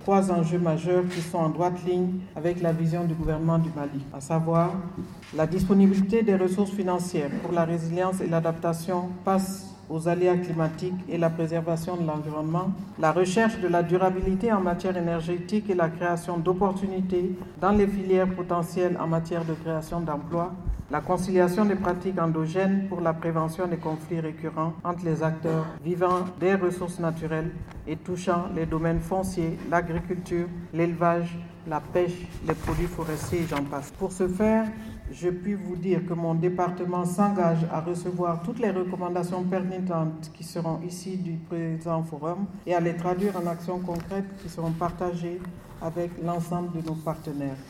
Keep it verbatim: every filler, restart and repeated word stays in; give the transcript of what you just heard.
trois enjeux majeurs qui sont en droite ligne avec la vision du gouvernement du Mali, à savoir la disponibilité des ressources financières pour la résilience et l'adaptation face aux aléas climatiques et la préservation de l'environnement, la recherche de la durabilité en matière énergétique et la création d'opportunités dans les filières potentielles en matière de création d'emplois, la conciliation des pratiques endogènes pour la prévention des conflits récurrents entre les acteurs vivant des ressources naturelles et touchant les domaines fonciers, l'agriculture, l'élevage, la pêche, les produits forestiers et j'en passe. Pour ce faire, je puis vous dire que mon département s'engage à recevoir toutes les recommandations pertinentes qui seront issues du présent forum et à les traduire en actions concrètes qui seront partagées avec l'ensemble de nos partenaires.